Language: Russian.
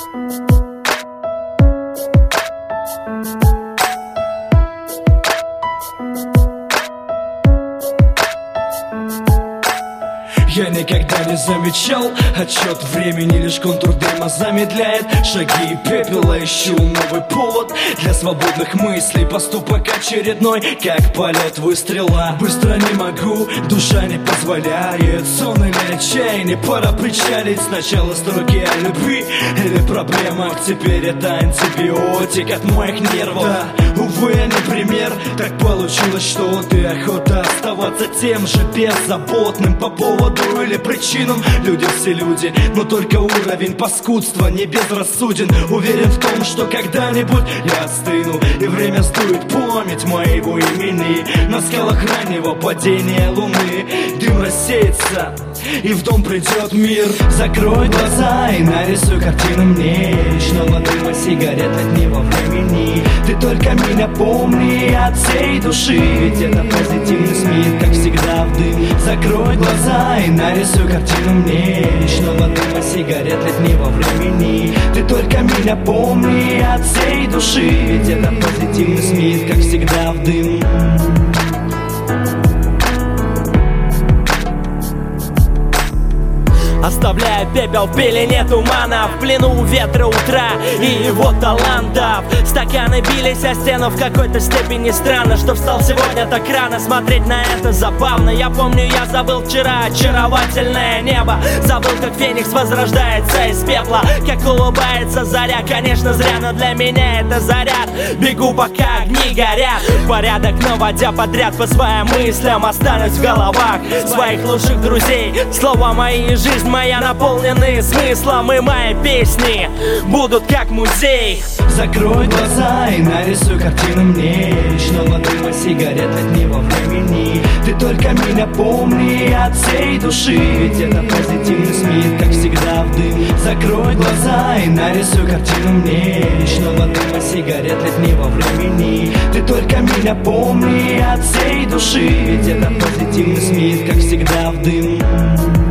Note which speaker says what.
Speaker 1: Я никогда не замечал отсчет времени, лишь контур дыма замедляет шаги пепела. Ищу новый повод для свободных мыслей. Поступок очередной, как полет выстрела. Быстро не могу, душа не позволяет. Сон или отчаяние, пора причалить. Сначала строки о любви или проблемах. Теперь это антибиотик от моих нервов. Да, увы, я не пример. Так получилось, что ты охота оставаться тем же беззаботным по поводу или причинам. Люди все люди, но только уровень паскудства не безрассуден. Уверен в том, что когда-нибудь я остыну, и время сдует память моего имени. На скалах раннего падения луны дым рассеется, и в дом придет мир. Закрой глаза и нарисуй картину мне. Речного дыма, сигарет от него времени. Ты только меня помни от всей души, ведь это позитивный Смит, как всегда в дым. Закрой глаза и нарисуй картину мне. Речного дыма, сигарет от него времени. Ты только меня помни от всей души, ведь это позитивный Смит, как всегда в дым.
Speaker 2: Оставляя пепел в пелене тумана, в плену ветра утра и его талантов. Стаканы бились о стену, в какой-то степени странно, что встал сегодня так рано. Смотреть на это забавно. Я помню, я забыл вчера очаровательное небо. Забыл, как феникс возрождается из пепла, как улыбается заря. Конечно, зря, но для меня это заряд. Бегу, пока огни горят. Порядок, наводя подряд по своим мыслям. Останусь в головах своих лучших друзей. Слова мои и жизнь моя наполнены смыслом, и мои песни будут как музей.
Speaker 1: Закрой глаза и нарисуй картину мне. Речного дыма, сигарет от него времени. Ты только меня помни от всей души, ведь это позитивный Смит, как всегда в дым. Закрой глаза и нарисуй картину мне. Речного дыма, сигарет от него времени. Ты только меня помни от всей души, ведь это позитивный Смит, как всегда в дым.